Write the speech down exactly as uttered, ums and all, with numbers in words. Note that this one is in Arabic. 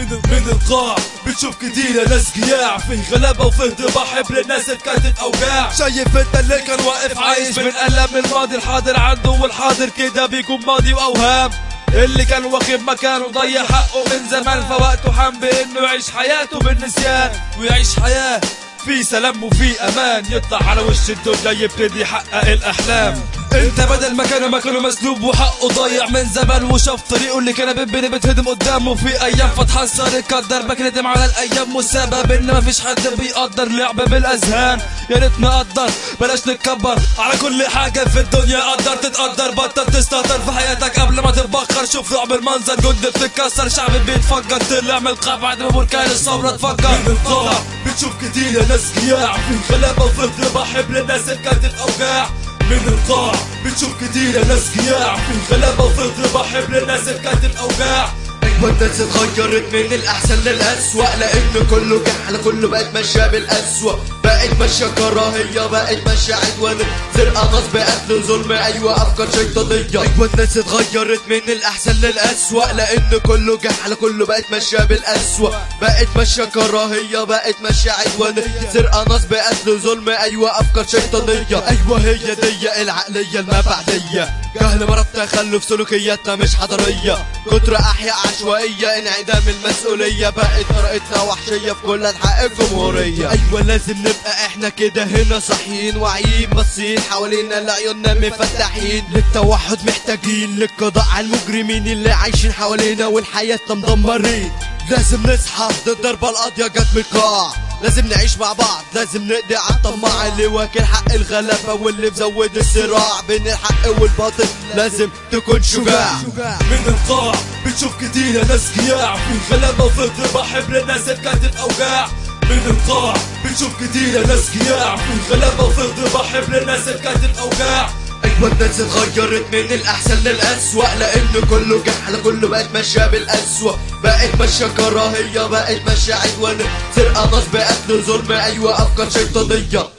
من من القاع بتشوف كتير ناس جياع، فيه غلابة وفيه ضباح للناس اللي كانت اوجاع. شايف انت اللي كان واقف عايش من ألم الماضي الحاضر عنده، والحاضر كده بيكون ماضي واوهام. اللي كان واخد مكانه ضيع حقه من زمان، فوقته حان بانه يعيش حياته بالنسيان، ويعيش حياة في سلام وفي امان، يطلع على وش الدنيا يبتدي يحقق الاحلام. انت بدل ما كان مكانه مسلوب وحقه ضايع من زمان، وشاف طريقه اللي كان بيبني بتهدم قدامه في ايام، فتحسر يقدر بك ندم على الايام، والسبب ان مفيش حد بيقدر لعب بالاذهان. يا ريت نقدر بلاش نتكبر على كل حاجه في الدنيا، قدر تتقدر بطل تستهتر في حياتك قبل ما تتبخر. شوف رعب المنظر جند بتتكسر، شعب بيتفجر، طلع من القاع بعد ما بركان الثوره اتفجر. من القاع بتشوف كتير ناس جياع، في غلابه وفي ضباح للناس اللي كانت اوجاع. من القاع بتشوف كتير ناس جياع، في غلابة وفي ضباح للناس اللي كانت الاوجاع. ايوه الناس اتغيرت من الاحسن للاسوأ، لان كله جحل كله بقت ماشيه بالاسوأ، بقت ماشيه كراهيه، بقت ماشيه عدوان، سرقه نصب قتل ظلم، ايوه افكار شيطانيه. ايوه الناس اتغيرت من الاحسن للاسوأ، لان كله جحل كله بقت ماشيه بالاسوأ، بقت ماشيه كراهيه، بقت ماشيه عدوان، سرقه نصب قتل ظلم، ايوه افكار شيطانيه. ايوه هي دي العقليه المبعديه، جهل مرض تخلف سلوكياتنا مش حضاريه، كتر احياء عشوائيه، انعدام المسؤوليه، بقت طريقتنا وحشيه في كل انحاء الجمهوريه. ايوه لازم نبقى احنا كده هنا صاحيين واعيين، باصين حوالينا لعيوننا مفتحين، للتوحد محتاجين، للقضاء على المجرمين اللي عايشين حوالينا والحياتنا مدمرين. لازم نصحى للضربه القاضيه جت من القاع، لازم نعيش مع بعض، لازم نقضي على الطماع اللي واكل حق الغلابه واللي مزود الصراع بين الحق والباطل، لازم تكون شجاع. من القاع بتشوف كتير ناس جياع، في غلابه وفي ضباح للناس اللي كانت اوجاع. من القاع بتشوف كتير ناس جياع، في غلابه وفي ضباح للناس اللي كانت اوجاع. ايوه الناس اتغيرت من الاحسن للاسوأ، لان كله جحل كله بقت ماشيه بالاسوأ، بقت ماشيه كراهيه، بقت ماشيه عدوان، سرقه نصب قتل ظلم، ايوه افكار شيطانيه.